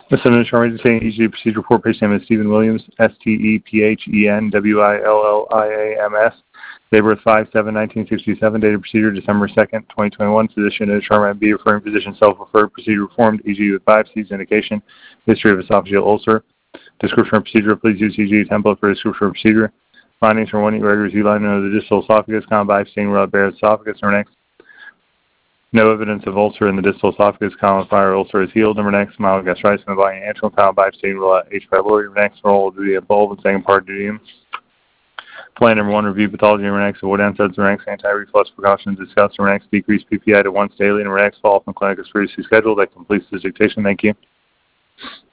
Listener Charge saying EG procedure report. Patient name is Stephen Williams, STEPHEN, Date of birth 5/7/1967. Date of procedure December 2nd, 2021. Physician is Sharma B. Referring physician self-referred. Procedure performed. EG with biopsies. Indication. History of esophageal ulcer. Description of procedure. Please use EG template for description of procedure. Findings from 1 irregular Z-line of the distal esophagus. Common biopsy around Barrett's esophagus. Number next. No evidence of ulcer in the distal esophagus. Common fire ulcer is healed. Number next. Mild gastritis in the body and antral. Common biopsy H. pylori. Number next. Role duty of bulb and second part duty. Plan number 1, review pathology. Number next, avoid NSAIDs. Number next, anti-reflux precautions discussed. Number next, decrease PPI to once daily. Number next, follow-up in clinic as previously scheduled. That completes this dictation. Thank you.